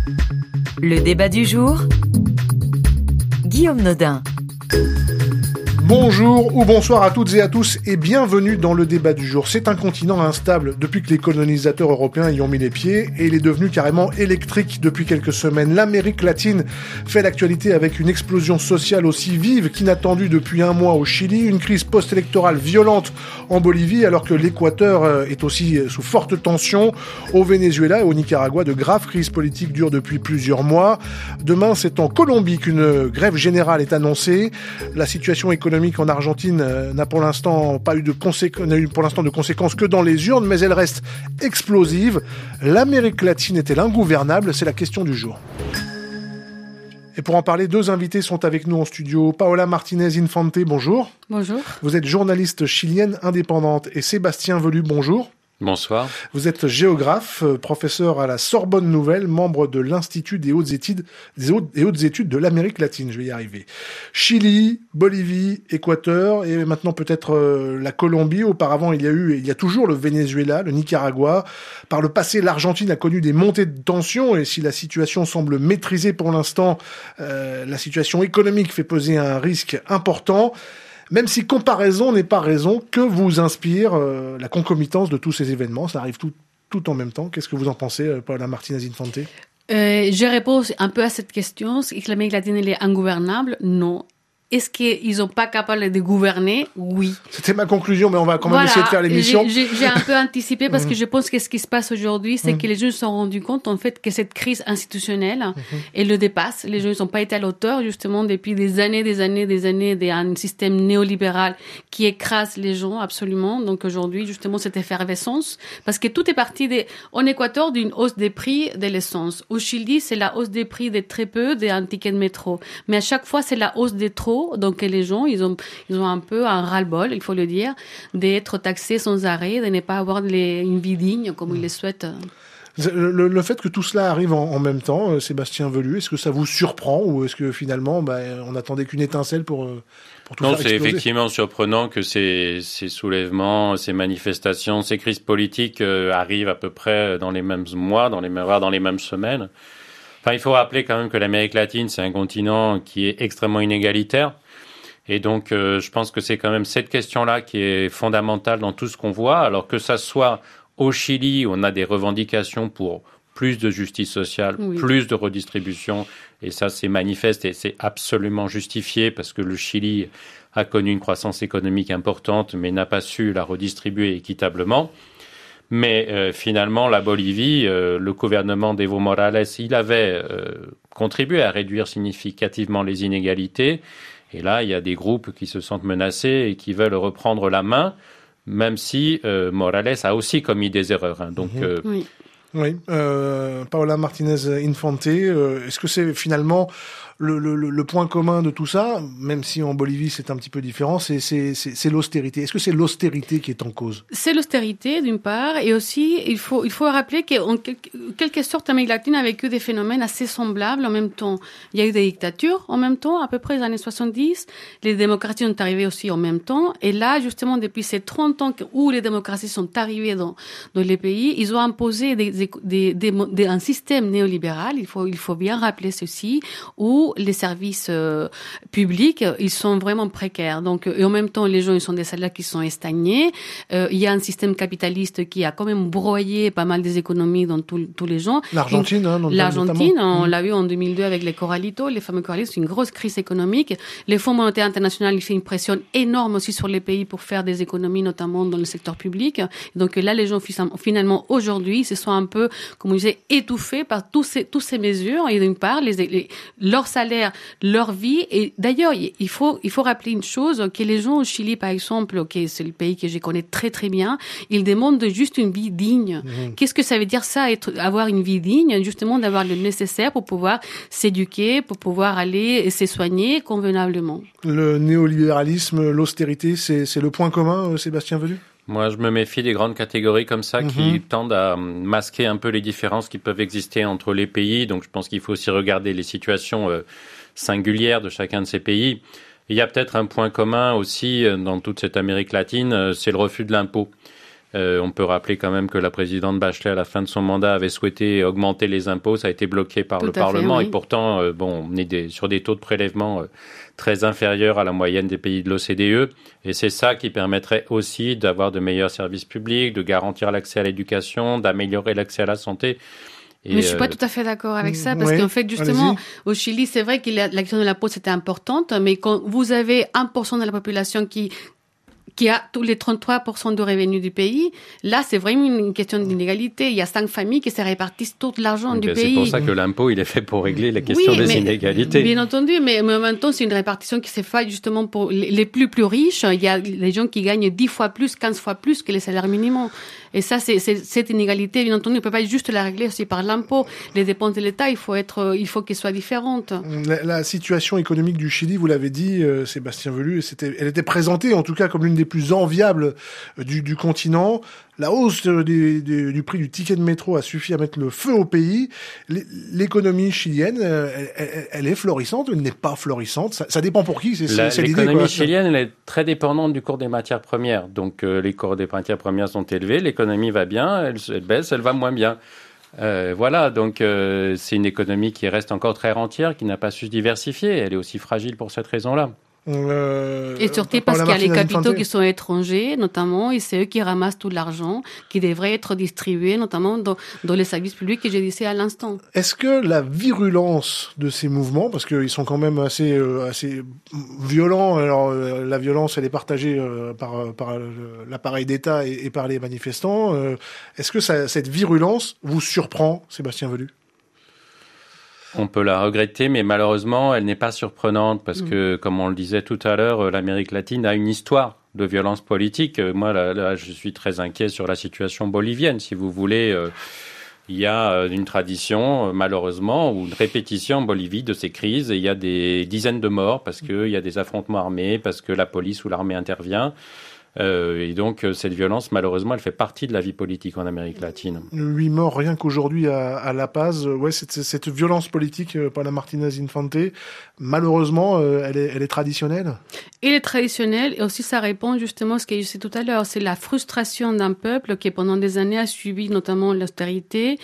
Le débat du jour, Guillaume Nodin. Bonjour ou bonsoir à toutes et à tous et bienvenue dans le débat du jour. C'est un continent instable depuis que les colonisateurs européens y ont mis les pieds et il est devenu carrément électrique depuis quelques semaines. L'Amérique latine fait l'actualité avec une explosion sociale aussi vive qu'inattendue depuis un mois au Chili, une crise post-électorale violente en Bolivie alors que l'Équateur est aussi sous forte tension. Au Venezuela et au Nicaragua, de graves crises politiques durent depuis plusieurs mois. Demain, c'est en Colombie qu'une grève générale est annoncée. La situation économique en Argentine n'a pour l'instant pas eu de conséquences que dans les urnes, mais elle reste explosive. L'Amérique latine est-elle ingouvernable ? C'est la question du jour. Et pour en parler, deux invités sont avec nous en studio. Paola Martinez Infante, bonjour. Bonjour. Vous êtes journaliste chilienne indépendante. Et Sébastien Velu, bonjour. Bonsoir. Vous êtes géographe, professeur à la Sorbonne Nouvelle, membre de l'Institut des hautes études de l'Amérique latine. Je vais y arriver. Chili, Bolivie, Équateur et maintenant peut-être la Colombie. Auparavant, il y a toujours le Venezuela, le Nicaragua. Par le passé, l'Argentine a connu des montées de tensions et si la situation semble maîtrisée pour l'instant, la situation économique fait peser un risque important. Même si comparaison n'est pas raison, que vous inspire la concomitance de tous ces événements ? Ça arrive tout en même temps. Qu'est-ce que vous en pensez, Paola Martinez Infante ? Je réponds un peu à cette question. Est-ce que l'Amérique latine elle est ingouvernable ? Non. Est-ce qu'ils sont pas capables de gouverner ? Oui. C'était ma conclusion, mais on va quand même essayer de faire l'émission. J'ai un peu anticipé parce que je pense que ce qui se passe aujourd'hui, c'est que les gens se sont rendus compte, en fait, que cette crise institutionnelle, elle le dépasse. Les gens n'ont pas été à l'auteur, justement, depuis des années, d'un système néolibéral qui écrase les gens, absolument. Donc aujourd'hui, justement, cette effervescence, parce que tout est parti en Équateur d'une hausse des prix de l'essence. Au Chili, c'est la hausse des prix de très peu des tickets de métro. Mais à chaque fois, c'est la hausse des trop. Donc les gens, ils ont un peu un ras-le-bol, il faut le dire, d'être taxés sans arrêt, de ne pas avoir une vie digne comme ils le souhaitent. Le fait que tout cela arrive en même temps, Sébastien Velu, est-ce que ça vous surprend ou est-ce que finalement, on n'attendait qu'une étincelle pour tout faire exploser ? Non, c'est effectivement surprenant que ces soulèvements, ces manifestations, ces crises politiques arrivent à peu près dans les mêmes mois, dans les mêmes semaines. Enfin, il faut rappeler quand même que l'Amérique latine, c'est un continent qui est extrêmement inégalitaire. Et donc, je pense que c'est quand même cette question-là qui est fondamentale dans tout ce qu'on voit. Alors que ça soit au Chili, où on a des revendications pour plus de justice sociale, plus de redistribution. Et ça, c'est manifeste et c'est absolument justifié parce que le Chili a connu une croissance économique importante, mais n'a pas su la redistribuer équitablement. Mais finalement, la Bolivie, le gouvernement d'Evo Morales, il avait contribué à réduire significativement les inégalités. Et là, il y a des groupes qui se sentent menacés et qui veulent reprendre la main, même si Morales a aussi commis des erreurs. Donc, Oui. Paola Martinez Infante, est-ce que c'est finalement le point commun de tout ça, même si en Bolivie c'est un petit peu différent, c'est l'austérité. Est-ce que c'est l'austérité qui est en cause ? C'est l'austérité d'une part, et aussi il faut rappeler qu'en quelque sorte l'Amérique latine a vécu des phénomènes assez semblables en même temps. Il y a eu des dictatures en même temps, à peu près les années 70, les démocraties sont arrivées aussi en même temps, et là justement depuis ces 30 ans où les démocraties sont arrivées dans les pays, ils ont imposé un système néolibéral, il faut bien rappeler ceci, où les services publics, ils sont vraiment précaires. Donc, et en même temps, les gens, ils sont des salaires qui sont stagnés. Il y a un système capitaliste qui a quand même broyé pas mal des économies dans tous les gens. L'Argentine, on l'a vu en 2002 avec les corralitos, les fameux corralitos, c'est une grosse crise économique. Les Fonds monétaires internationaux, ils font une pression énorme aussi sur les pays pour faire des économies, notamment dans le secteur public. Donc là, les gens, finalement, aujourd'hui, se sont un peu, comme on disait, étouffés par tous ces mesures. Et d'une part, leur salaire, leur vie. Et d'ailleurs, il faut rappeler une chose, que les gens au Chili, par exemple, c'est le pays que je connais très très bien, ils demandent juste une vie digne. Qu'est-ce que ça veut dire ça, avoir une vie digne? Justement, d'avoir le nécessaire pour pouvoir s'éduquer, pour pouvoir aller se soigner convenablement. Le néolibéralisme, l'austérité, c'est le point commun, Sébastien Velu? Moi, je me méfie des grandes catégories comme ça qui tendent à masquer un peu les différences qui peuvent exister entre les pays. Donc, je pense qu'il faut aussi regarder les situations singulières de chacun de ces pays. Il y a peut-être un point commun aussi dans toute cette Amérique latine, c'est le refus de l'impôt. On peut rappeler quand même que la présidente Bachelet, à la fin de son mandat, avait souhaité augmenter les impôts. Ça a été bloqué par le Parlement. Oui. Et pourtant, on est sur des taux de prélèvement très inférieurs à la moyenne des pays de l'OCDE. Et c'est ça qui permettrait aussi d'avoir de meilleurs services publics, de garantir l'accès à l'éducation, d'améliorer l'accès à la santé. Mais je suis pas tout à fait d'accord avec ça, parce qu'en fait, justement, au Chili, c'est vrai que la question de l'impôt, c'était importante, mais quand vous avez 1% de la population qui a tous les 33% de revenus du pays, là, c'est vraiment une question d'inégalité. Il y a 5 familles qui se répartissent tout l'argent du pays. C'est pour ça que l'impôt, il est fait pour régler la question des inégalités. Bien entendu, mais en même temps, c'est une répartition qui s'est faite justement pour les plus riches. Il y a des gens qui gagnent 10 fois plus, 15 fois plus que les salaires minimums. Et ça, c'est cette inégalité, bien entendu, on ne peut pas juste la régler aussi par l'impôt. Les dépenses de l'État, il faut qu'elles soient différentes. La situation économique du Chili, vous l'avez dit, Sébastien Velu, elle était présentée en tout cas comme l'une des plus enviables du continent. La hausse du prix du ticket de métro a suffi à mettre le feu au pays. L'économie chilienne, elle est florissante ou elle n'est pas florissante? Ça dépend pour qui, c'est l'idée. L'économie chilienne, elle est très dépendante du cours des matières premières. Donc les cours des matières premières sont élevés, l'économie va bien, elle baisse, elle va moins bien. Voilà, donc c'est une économie qui reste encore très rentière, qui n'a pas su se diversifier. Elle est aussi fragile pour cette raison-là. Et surtout parce qu'il y a les capitaux qui sont étrangers, notamment, et c'est eux qui ramassent tout l'argent qui devrait être distribué, notamment dans les services publics que j'ai disais à l'instant. Est-ce que la virulence de ces mouvements, parce qu'ils sont quand même assez violents, alors la violence elle est partagée par l'appareil d'État et par les manifestants, est-ce que cette virulence vous surprend, Sébastien Velu? On peut la regretter, mais malheureusement, elle n'est pas surprenante parce que, comme on le disait tout à l'heure, l'Amérique latine a une histoire de violence politique. Moi, là, je suis très inquiet sur la situation bolivienne. Si vous voulez, il y a une tradition, malheureusement, ou une répétition en Bolivie de ces crises. Et il y a des dizaines de morts parce qu'il y a des affrontements armés, parce que la police ou l'armée intervient. Et donc, cette violence, malheureusement, elle fait partie de la vie politique en Amérique latine. 8 morts rien qu'aujourd'hui à La Paz. Ouais, cette violence politique par la Martínez Infante, malheureusement, elle est traditionnelle. Elle est traditionnelle et aussi ça répond justement à ce que je disais tout à l'heure. C'est la frustration d'un peuple qui pendant des années a subi notamment l'austérité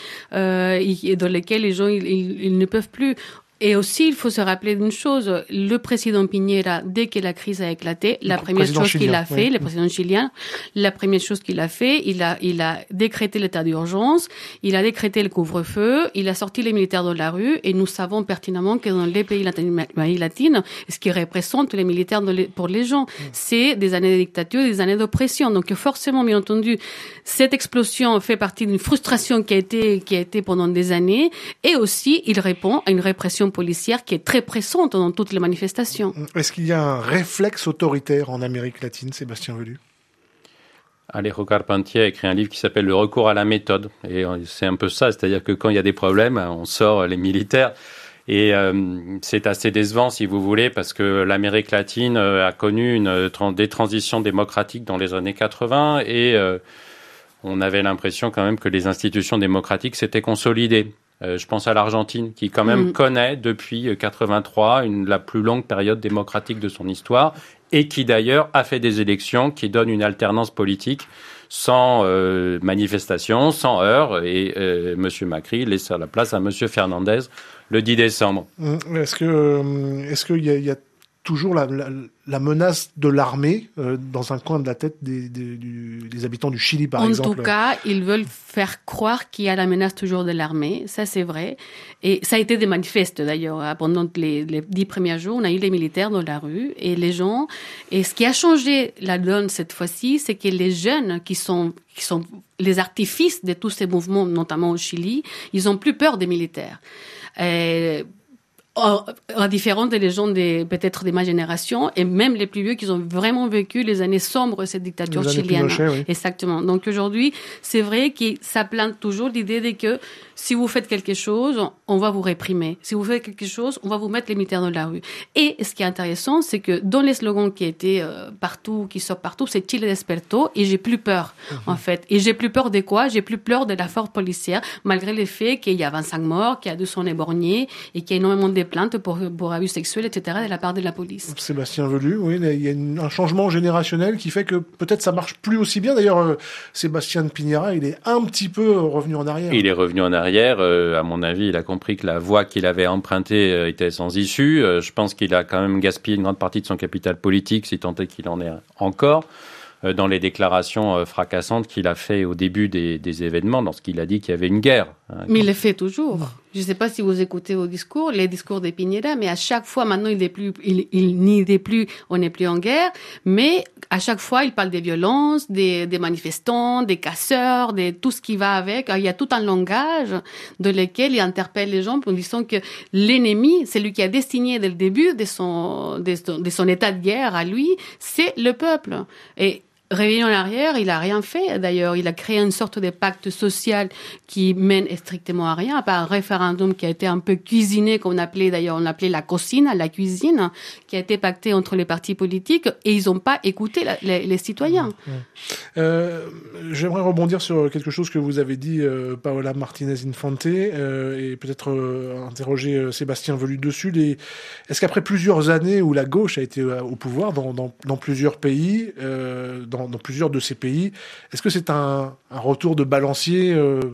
et dans lesquelles les gens ils ne peuvent plus. Et aussi, il faut se rappeler d'une chose, le président Piñera, dès que la crise a éclaté, la première chose qu'il a fait, le président chilien, la première chose qu'il a fait, il a décrété l'état d'urgence, il a décrété le couvre-feu, il a sorti les militaires de la rue, et nous savons pertinemment que dans les pays d'Amérique latine, ce qui représente les militaires pour les gens, c'est des années de dictature, des années d'oppression. Donc forcément, bien entendu, cette explosion fait partie d'une frustration qui a été pendant des années, et aussi, il répond à une répression policière qui est très pressante dans toutes les manifestations. Est-ce qu'il y a un réflexe autoritaire en Amérique latine, Sébastien Velu? Alejo Carpentier a écrit un livre qui s'appelle « Le recours à la méthode ». Et c'est un peu ça, c'est-à-dire que quand il y a des problèmes, on sort les militaires. Et c'est assez décevant, si vous voulez, parce que l'Amérique latine a connu des transitions démocratiques dans les années 80 et on avait l'impression quand même que les institutions démocratiques s'étaient consolidées. Je pense à l'Argentine, qui quand même connaît depuis 83 la plus longue période démocratique de son histoire, et qui d'ailleurs a fait des élections qui donnent une alternance politique sans manifestation, sans heurts, et M. Macri laisse la place à M. Fernandez le 10 décembre. Est-ce qu'il y a toujours la menace de l'armée dans un coin de la tête des habitants du Chili, par exemple? En tout cas, ils veulent faire croire qu'il y a la menace toujours de l'armée. Ça, c'est vrai. Et ça a été des manifestes, d'ailleurs. Pendant les 10 premiers jours, on a eu les militaires dans la rue et les gens. Et ce qui a changé la donne cette fois-ci, c'est que les jeunes qui sont les artifices de tous ces mouvements, notamment au Chili, ils ont plus peur des militaires. À différent des gens peut-être de ma génération et même les plus vieux qui ont vraiment vécu les années sombres de cette dictature chilienne. Pinochet, oui. Exactement. Donc aujourd'hui, c'est vrai que ça plante toujours l'idée de que si vous faites quelque chose, on va vous réprimer. Si vous faites quelque chose, on va vous mettre les militaires dans la rue. Et ce qui est intéressant, c'est que dans les slogans qui étaient partout, qui sortent partout, c'est Chile despertó et j'ai plus peur, en fait. Et j'ai plus peur de quoi? J'ai plus peur de la force policière, malgré le fait qu'il y a 25 morts, qu'il y a 200 éborgnés et qu'il y a énormément de plaintes pour abus sexuels, etc. de la part de la police. Sébastien Velu, oui, il y a un changement générationnel qui fait que peut-être ça marche plus aussi bien. D'ailleurs, Sébastien Piñera, il est un petit peu revenu en arrière. Il est revenu en arrière. À mon avis, il a compris que la voie qu'il avait empruntée était sans issue. Je pense qu'il a quand même gaspillé une grande partie de son capital politique, si tant est qu'il en est encore, dans les déclarations fracassantes qu'il a fait au début des événements, lorsqu'il a dit qu'il y avait une guerre. Mais il le fait toujours. Je ne sais pas si vous écoutez les discours de Piñera, mais à chaque fois, maintenant, on n'est plus en guerre, mais à chaque fois, il parle des violences, des manifestants, des casseurs, de tout ce qui va avec. Il y a tout un langage dans lequel il interpelle les gens en disant que l'ennemi, c'est lui qui a destiné dès le début de son état de guerre à lui, c'est le peuple. Et revenir en arrière, il a rien fait. D'ailleurs, il a créé une sorte de pacte social qui mène strictement à rien, à part un référendum qui a été un peu cuisiné, on appelait la cocina, la cuisine, qui a été pacté entre les partis politiques, et ils n'ont pas écouté les citoyens. J'aimerais rebondir sur quelque chose que vous avez dit, Paola Martinez-Infante, et peut-être interroger Sébastien Velu dessus. Est-ce qu'après plusieurs années où la gauche a été au pouvoir dans plusieurs pays, dans plusieurs de ces pays, est-ce que c'est un retour de balancier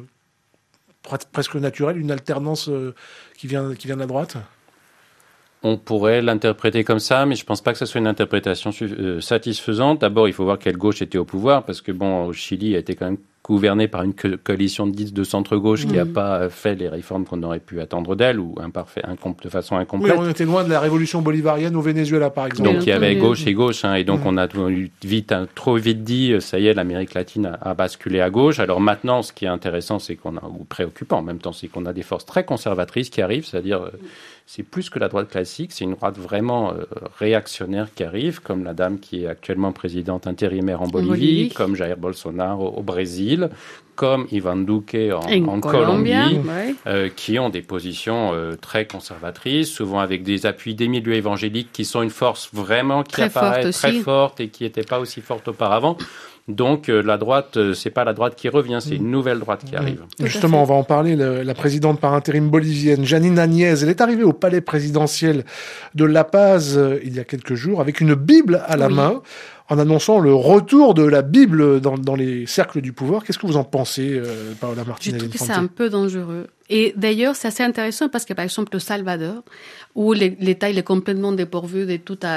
presque naturel, une alternance qui vient de la droite? On pourrait l'interpréter comme ça, mais je pense pas que ce soit une interprétation satisfaisante. D'abord, il faut voir quelle gauche était au pouvoir, parce que au Chili a été quand même gouverné par une coalition de centre-gauche qui n'a pas fait les réformes qu'on aurait pu attendre d'elle, ou de façon incomplète. Oui, on était loin de la révolution bolivarienne au Venezuela, par exemple. Donc il y avait gauche et gauche, et donc on a trop vite dit, ça y est, l'Amérique latine a basculé à gauche. Alors maintenant, ce qui est intéressant, ou préoccupant en même temps, c'est qu'on a des forces très conservatrices qui arrivent, c'est-à-dire c'est plus que la droite classique, c'est une droite vraiment réactionnaire qui arrive, comme la dame qui est actuellement présidente intérimaire en Bolivie, comme Jair Bolsonaro au Brésil, comme Ivan Duque en Colombie, qui ont des positions très conservatrices, souvent avec des appuis des milieux évangéliques qui sont une force vraiment qui apparaît très forte et qui n'était pas aussi forte auparavant. Donc la droite, c'est pas la droite qui revient, c'est une nouvelle droite qui arrive. Justement, on va en parler. La présidente par intérim bolivienne, Janine Áñez, elle est arrivée au palais présidentiel de La Paz il y a quelques jours avec une Bible à la main, en annonçant le retour de la Bible dans les cercles du pouvoir. Qu'est-ce que vous en pensez, Paola Martinez? Je trouve que c'est un peu dangereux. Et d'ailleurs, c'est assez intéressant parce que, par exemple, au Salvador, où l'État il est complètement dépourvu de toute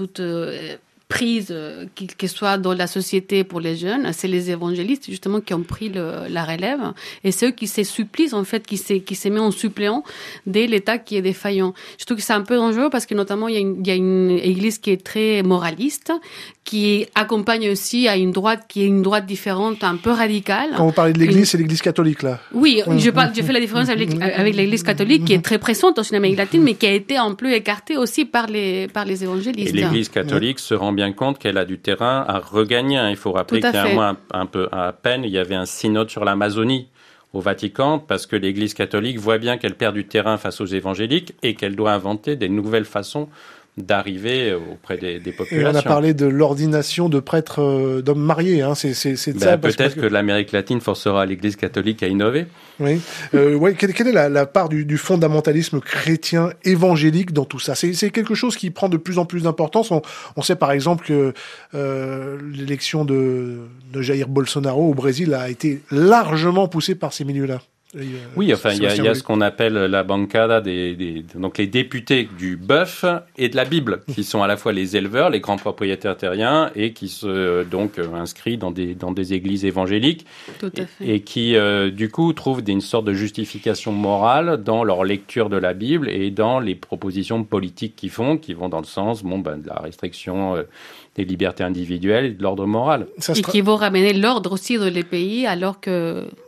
prise, qu'il soit dans la société pour les jeunes, c'est les évangélistes justement qui ont pris la relève, et c'est eux qui se supplient en fait, qui se met en suppléant de l'État qui est défaillant. Je trouve que c'est un peu dangereux parce que notamment il y a une église qui est très moraliste, qui accompagne aussi à une droite qui est une droite différente, un peu radicale. Quand vous parlez de l'église, c'est l'église catholique là. Oui, je fais la différence avec l'église catholique qui est très présente en Amérique latine, mais qui a été un peu écartée aussi par les évangélistes. Et l'église catholique se rend bien compte qu'elle a du terrain à regagner. Il faut rappeler qu'il y a un mois un peu à peine, il y avait un synode sur l'Amazonie au Vatican, parce que l'église catholique voit bien qu'elle perd du terrain face aux évangéliques et qu'elle doit inventer des nouvelles façons d'arriver auprès des populations. Et on a parlé de l'ordination de prêtres d'hommes mariés. C'est ça. Peut-être que l'Amérique latine forcera l'Église catholique à innover. Oui. Quelle est la part du fondamentalisme chrétien évangélique dans tout ça? C'est quelque chose qui prend de plus en plus d'importance. On sait par exemple que l'élection de Jair Bolsonaro au Brésil a été largement poussée par ces milieux-là. Oui, enfin, il y a ce qu'on appelle la bancada donc les députés du bœuf et de la Bible, qui sont à la fois les éleveurs, les grands propriétaires terriens, et qui se inscrits dans des églises évangéliques. Tout à fait. Et qui du coup trouvent une sorte de justification morale dans leur lecture de la Bible et dans les propositions politiques qu'ils font, qui vont dans le sens de la restriction des libertés individuelles et de l'ordre moral. Et qui vont ramener l'ordre aussi dans les pays, alors que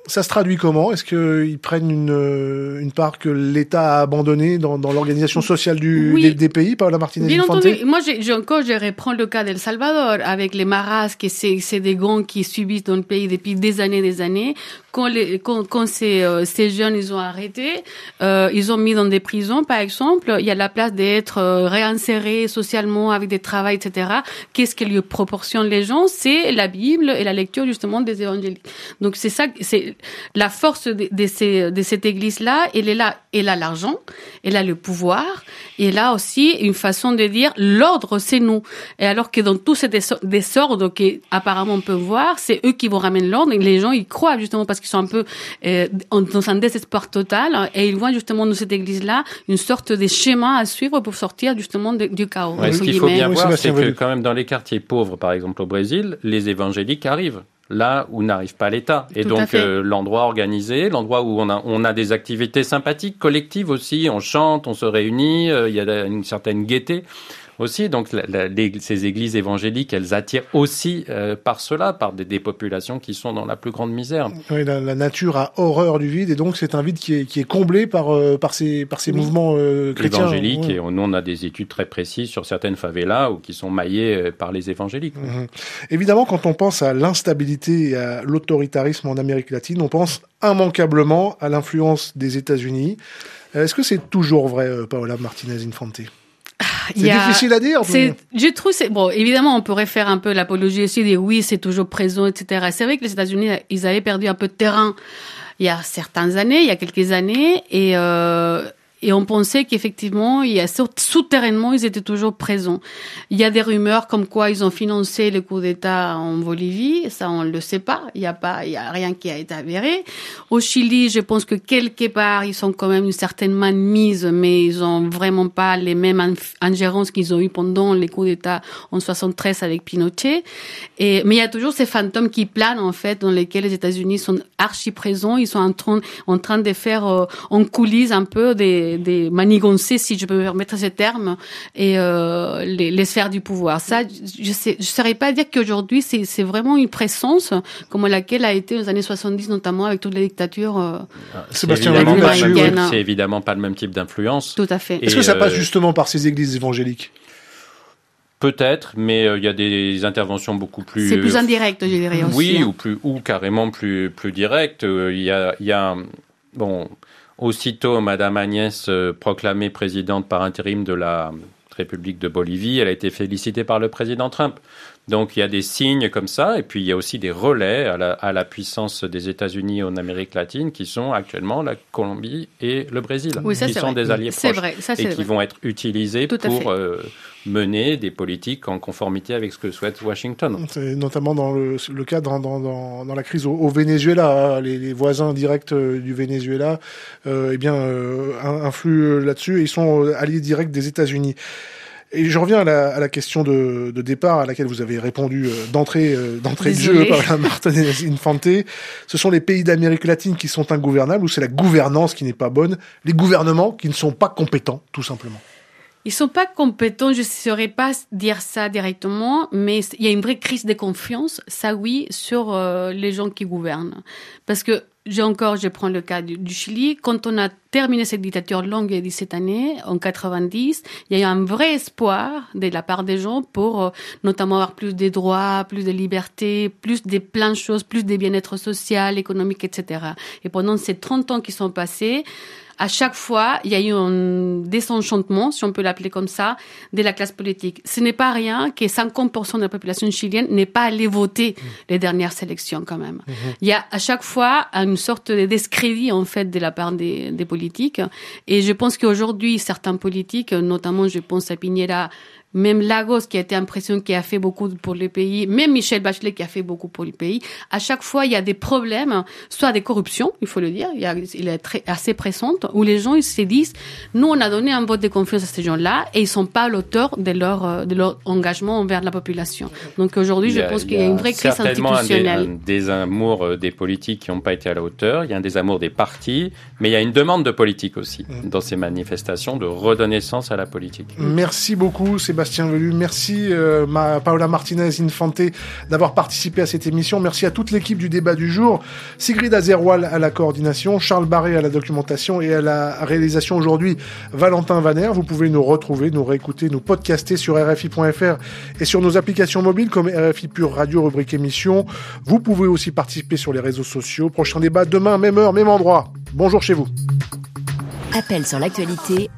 Ça se traduit comment? Est-ce qu'ils prennent une part que l'État a abandonnée dans l'organisation sociale des pays, Paola Martinez Infante? Bien entendu. Moi, je reprends le cas d'El Salvador, avec les maras, que c'est des gangs qui subissent dans le pays depuis des années. Quand ces jeunes, ils ont arrêté, ils ont mis dans des prisons, par exemple, il y a la place d'être réinsérés socialement avec des travaux, etc. Qu'est-ce que lui proportionnent les gens? C'est la Bible et la lecture, justement, des évangéliques. Donc, c'est ça, c'est la force de cette église-là. Elle a l'argent, elle a le pouvoir, et elle a aussi une façon de dire l'ordre, c'est nous. Et alors que dans tous ces désordres qu'apparemment on peut voir, c'est eux qui vont ramener l'ordre, et les gens, ils croient, justement, parce qu'ils sont un peu dans un désespoir total, et ils voient justement dans cette église-là une sorte de schéma à suivre pour sortir justement du chaos. Ouais, ce qu'il faut bien voir, c'est que quand même dans les quartiers pauvres, par exemple au Brésil, les évangéliques arrivent là où n'arrive pas l'État. Et donc l'endroit organisé, l'endroit où on a des activités sympathiques, collectives aussi, on chante, on se réunit, il y a une certaine gaieté aussi. Donc ces églises évangéliques, elles attirent aussi par des populations qui sont dans la plus grande misère. Oui, la nature a horreur du vide, et donc c'est un vide qui est comblé par ces mouvements chrétiens. Évangéliques, et nous on a des études très précises sur certaines favelas qui sont maillées par les évangéliques. Évidemment, quand on pense à l'instabilité et à l'autoritarisme en Amérique latine, on pense immanquablement à l'influence des États-Unis. Est-ce que c'est toujours vrai, Paola Martinez Infante? C'est difficile à dire. Je trouve évidemment, on pourrait faire un peu l'apologie aussi de oui, c'est toujours présent, etc. C'est vrai que les États-Unis, ils avaient perdu un peu de terrain il y a quelques années, et on pensait qu'effectivement, souterrainement, ils étaient toujours présents. Il y a des rumeurs comme quoi ils ont financé le coup d'État en Bolivie. Ça, on le sait pas. Il y a rien qui a été avéré. Au Chili, je pense que quelque part, ils sont quand même une certaine mainmise, mais ils ont vraiment pas les mêmes ingérences qu'ils ont eu pendant les coups d'État en 73 avec Pinochet. Mais il y a toujours ces fantômes qui planent, en fait, dans lesquels les États-Unis sont archi présents. Ils sont en train de faire en coulisses un peu des manigancer, si je peux me permettre ce terme, et les sphères du pouvoir. Ça, je saurais pas dire qu'aujourd'hui c'est vraiment une présence comme laquelle a été aux années 70, notamment avec toutes les dictatures. C'est évidemment pas le même type d'influence. Tout à fait. Est-ce que ça passe justement par ces églises évangéliques? Peut-être, mais il y a des interventions beaucoup plus. C'est plus indirect, je dirais aussi. Oui, ou carrément plus direct. Il y a aussitôt, Madame Agnès, proclamée présidente par intérim de la République de Bolivie, elle a été félicitée par le président Trump. Donc il y a des signes comme ça, et puis il y a aussi des relais à la puissance des États-Unis en Amérique latine, qui sont actuellement la Colombie et le Brésil, qui sont des alliés proches, et qui vont être utilisés pour mener des politiques en conformité avec ce que souhaite Washington. C'est notamment dans le cas dans la crise au Venezuela, les voisins directs du Venezuela influent là-dessus, et ils sont alliés directs des États-Unis. Et je reviens à la question de départ à laquelle vous avez répondu d'entrée de jeu par la Martinez Infante. Ce sont les pays d'Amérique latine qui sont ingouvernables, ou c'est la gouvernance qui n'est pas bonne, les gouvernements qui ne sont pas compétents, tout simplement? Ils sont pas compétents, je ne saurais pas dire ça directement, mais il y a une vraie crise de confiance, ça oui, sur les gens qui gouvernent. Parce que je prends le cas du Chili. Quand on a terminé cette dictature longue de 17 années, en 90, il y a eu un vrai espoir de la part des gens pour notamment avoir plus de droits, plus de libertés, plus de plein de choses, plus de bien-être social, économique, etc. Et pendant ces 30 ans qui sont passés, à chaque fois, il y a eu un désenchantement, si on peut l'appeler comme ça, de la classe politique. Ce n'est pas rien que 50% de la population chilienne n'est pas allée voter les dernières élections, quand même. Il y a à chaque fois une sorte de discrédit, en fait, de la part des politiques. Et je pense qu'aujourd'hui, certains politiques, notamment, je pense à Piñera, même Lagos qui a été impressionnant, qui a fait beaucoup pour le pays, même Michelle Bachelet qui a fait beaucoup pour le pays, à chaque fois il y a des problèmes, soit des corruptions, il faut le dire, il est assez pressante, où les gens ils se disent, nous on a donné un vote de confiance à ces gens-là et ils sont pas à l'auteur de leur engagement envers la population. Donc aujourd'hui je pense qu'il y a une vraie crise institutionnelle. Un désamour des politiques qui n'ont pas été à la hauteur, il y a un désamour des partis, mais il y a une demande de politique aussi dans ces manifestations de redonner sens à la politique. Merci beaucoup Sébastien Sébastien Velu. Merci Paola Martinez-Infante d'avoir participé à cette émission. Merci à toute l'équipe du débat du jour. Sigrid Azerwal à la coordination, Charles Barré à la documentation et à la réalisation aujourd'hui, Valentin Vaner. Vous pouvez nous retrouver, nous réécouter, nous podcaster sur RFI.fr et sur nos applications mobiles comme RFI Pure Radio, rubrique émission. Vous pouvez aussi participer sur les réseaux sociaux. Prochain débat demain, même heure, même endroit. Bonjour chez vous. Appel sur l'actualité